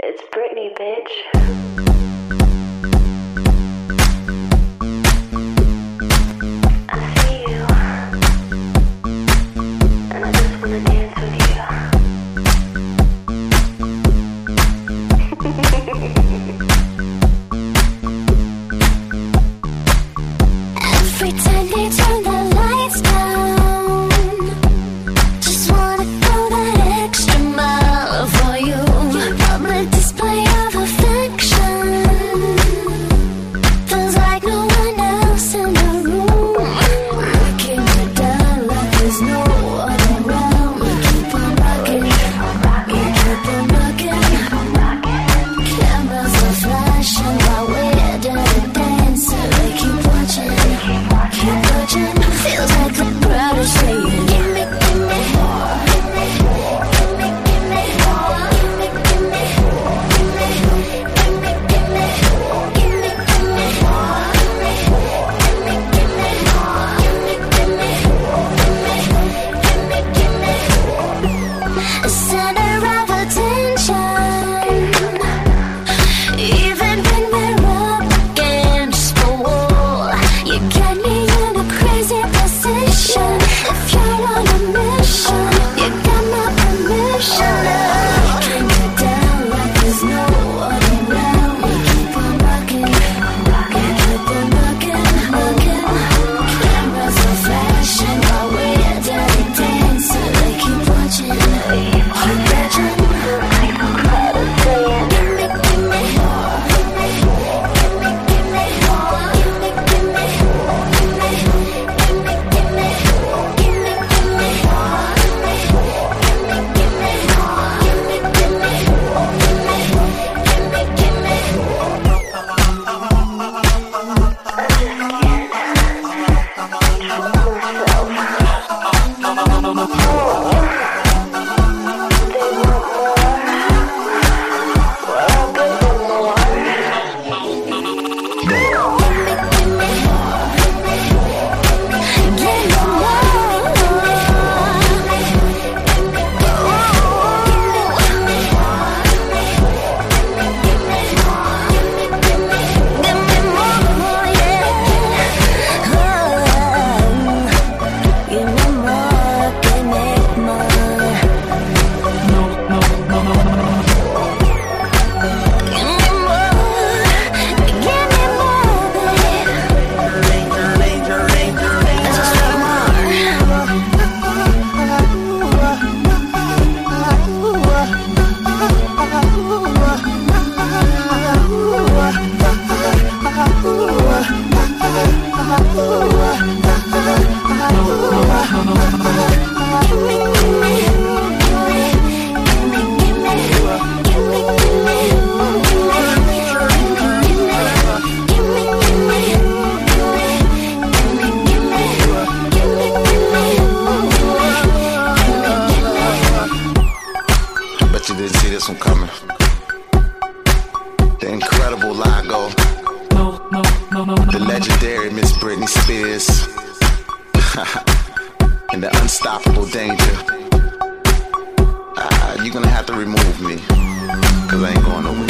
It's Britney, bitch. Every time they turn the lights down, just wanna go that extra mile for you. Your public display of affection feels like no one else in the room. Breaking it down like there's no one around. We keep on rocking, we keep on rocking. Cameras are flashing while we're doing dancing. They keep watching. Keep watching. Feels like the crowd is saying, give me, give me more. Give me, give me, give me more. Give me, give me, give me, give me, give me, give me, give me more. Give me, give me more. Give me, give me, give me, give me. A center of attention. Even when we're up against the wall, you got me in a crazy position. If you're on a mission, you got my permission. We can get down like there's no one around. We keep on rocking, we keep on rocking. Cameras are flashing while we're dirty dancing. They keep watching, keep watching. Like the crowd is saying, give me, give me more. Give me, give me, give me more. Give me, give me, give me, give me, give me, give me, give me more. Give me, give me more. Give me, give me, Bet you didn't see this one coming. The incredible Lago. The legendary Miss Britney Spears. And the unstoppable Danger. You're gonna have to remove me, 'cause I ain't going nowhere.